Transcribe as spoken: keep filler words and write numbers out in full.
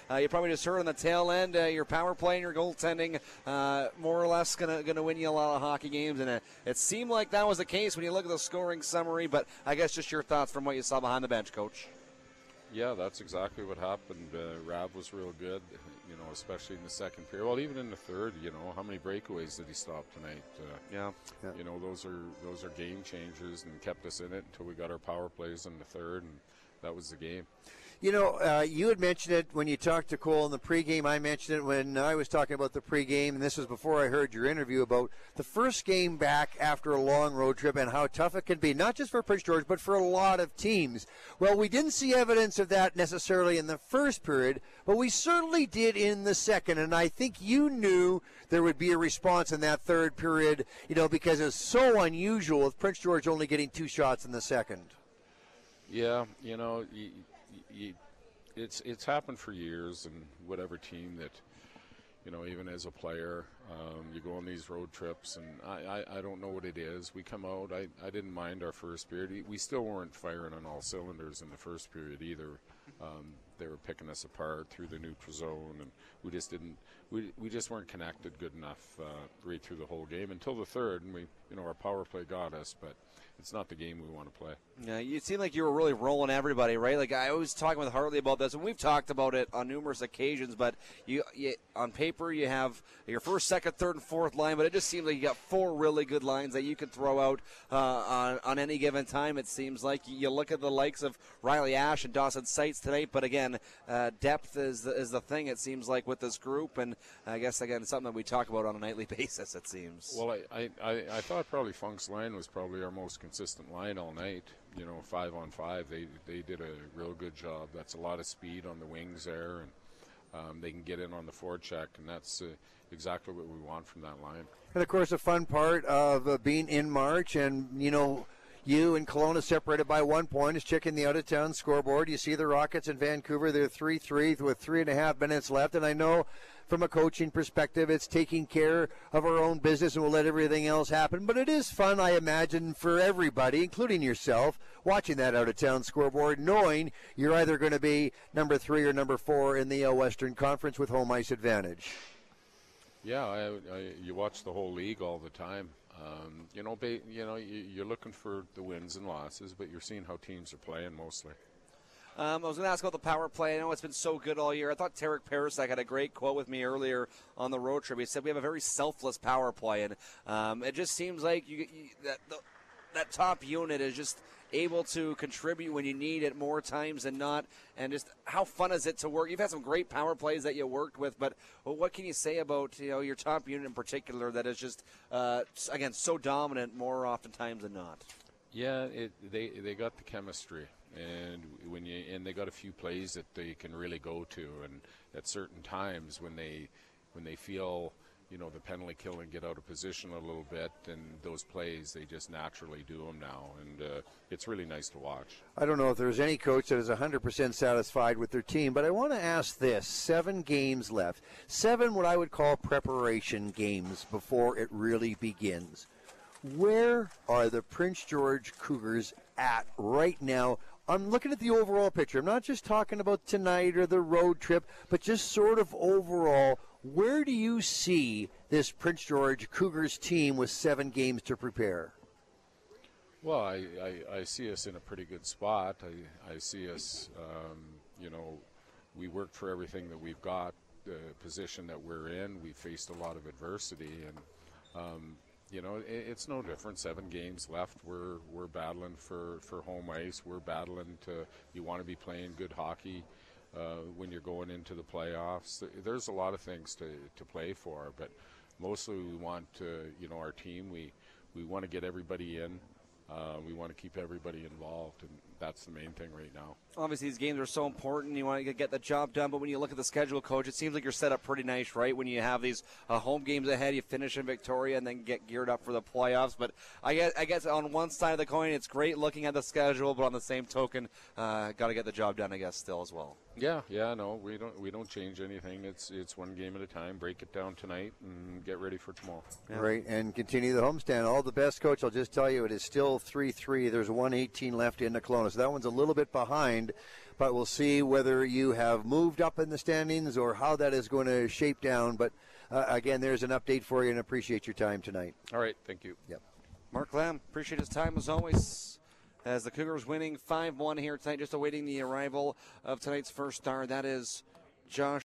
uh, you probably just heard on the tail end, uh, your power play and your goaltending uh, more or less going to win you a lot of hockey games, and it, it seemed like that was the case when you look at the scoring summary, but I guess just your thoughts from what you saw behind the bench, Coach. Yeah, that's exactly what happened. Uh, Rav was real good, you know, especially in the second period. Well, even in the third, you know, how many breakaways did he stop tonight? Uh, yeah. yeah. You know, those are those are game changers and kept us in it until we got our power plays in the third, and that was the game. You know, uh, you had mentioned it when you talked to Cole in the pregame. I mentioned it when I was talking about the pregame, and this was before I heard your interview about the first game back after a long road trip and how tough it can be, not just for Prince George, but for a lot of teams. Well, we didn't see evidence of that necessarily in the first period, but we certainly did in the second, and I think you knew there would be a response in that third period, you know, because it's so unusual with Prince George only getting two shots in the second. Yeah, you know, you, you, it's it's happened for years, and whatever team that, you know, even as a player, um, you go on these road trips, and I, I, I don't know what it is. We come out, I, I didn't mind our first period. We still weren't firing on all cylinders in the first period either. Um, they were picking us apart through the neutral zone, and we just didn't, we we just weren't connected good enough uh, right through the whole game until the third, and we, you know, our power play got us, but it's not the game we want to play. Yeah, you seem like you were really rolling everybody, right? Like I was talking with Hartley about this, and we've talked about it on numerous occasions. But you, you on paper, you have your first, second, third, and fourth line, but it just seems like you got four really good lines that you can throw out uh, on on any given time. It seems like you look at the likes of Riley Ash and Dawson Seitz tonight, but again, uh, depth is the, is the thing. It seems like with this group, and I guess again, it's something that we talk about on a nightly basis. It seems. Well, I I, I thought probably Funk's line was probably our most consistent line all night. You know, five on five, they they did a real good job. That's a lot of speed on the wings there, and um, they can get in on the forecheck, and that's uh, exactly what we want from that line. And of course, a fun part of uh, being in March, and you know, you and Kelowna separated by one point is checking the out-of-town scoreboard. You see the Rockets in Vancouver; they're three three with three and a half minutes left, and I know from a coaching perspective, it's taking care of our own business and we'll let everything else happen. But it is fun, I imagine, for everybody, including yourself, watching that out-of-town scoreboard, knowing you're either going to be number three or number four in the uh, Western Conference with home ice advantage. Yeah, I, I, you watch the whole league all the time. Um, you know, ba- you know, you, you're looking for the wins and losses, but you're seeing how teams are playing mostly. Um, I was going to ask about the power play. I know it's been so good all year. I thought Tarek Parasek had a great quote with me earlier on the road trip. He said we have a very selfless power play, and um, it just seems like you, you, that the, that top unit is just able to contribute when you need it more times than not. And just how fun is it to work? You've had some great power plays that you worked with, but well, what can you say about you know your top unit in particular that is just uh, again so dominant more oftentimes than not? Yeah, it, they they got the chemistry. And when you and they got a few plays that they can really go to, and at certain times when they when they feel you know the penalty kill and get out of position a little bit, and those plays they just naturally do them now, and uh, it's really nice to watch. I don't know if there's any coach that is one hundred percent satisfied with their team, but I want to ask this: seven games left, seven what I would call preparation games before it really begins. Where are the Prince George Cougars at right now? I'm looking at the overall picture. I'm not just talking about tonight or the road trip, but just sort of overall, where do you see this Prince George Cougars team with seven games to prepare? Well, I, I, I see us in a pretty good spot. I, I see us, um, you know, we worked for everything that we've got, the position that we're in. We faced a lot of adversity, and um, you know, it, it's no different. Seven games left. We're we're battling for, for home ice. We're battling to. You want to be playing good hockey uh, when you're going into the playoffs. There's a lot of things to, to play for, but mostly we want to. You know, our team. We we want to get everybody in. Uh, we want to keep everybody involved, and that's the main thing right now. Obviously, these games are so important. You want to get the job done, but when you look at the schedule, Coach, it seems like you're set up pretty nice, right? When you have these uh, home games ahead, you finish in Victoria and then get geared up for the playoffs. But I guess, I guess on one side of the coin, it's great looking at the schedule, but on the same token, uh, got to get the job done, I guess, still as well. Yeah, yeah, no, we don't we don't change anything. It's it's one game at a time. Break it down tonight and get ready for tomorrow. Yeah. Right, and continue the homestand. All the best, Coach. I'll just tell you, it is still three three. There's one eighteen left in the Kelowna. Kelowna. So that one's a little bit behind, but we'll see whether you have moved up in the standings or how that is going to shape down. But uh, again, there's an update for you, and appreciate your time tonight. All right, thank you. Yep. Mark Lamb, appreciate his time as always. As the Cougars winning five one here tonight, just awaiting the arrival of tonight's first star. That is Josh